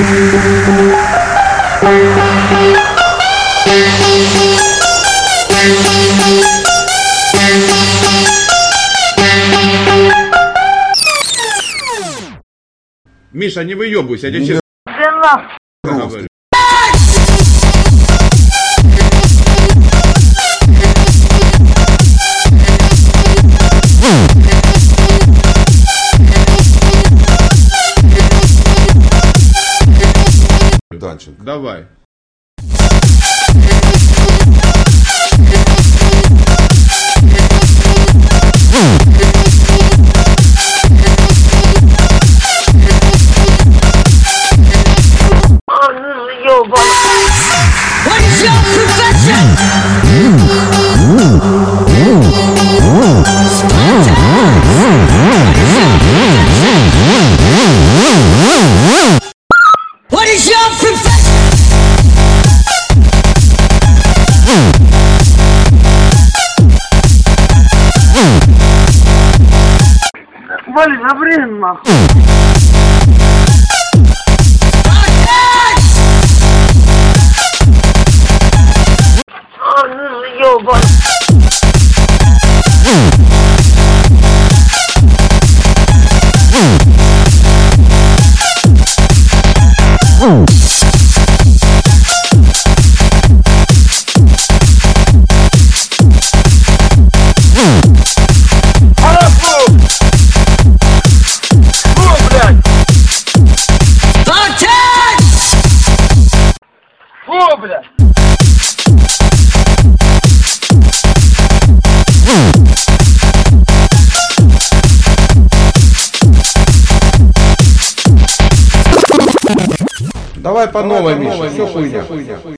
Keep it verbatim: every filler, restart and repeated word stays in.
Миша, не выебывайся, я тебе честно говорю. Данченко. Давай. What is your profession? What is your profession? Вали, забрин нахуй. Ёбан. Фу, блядь! Давай по новой, Миша, все хуйня.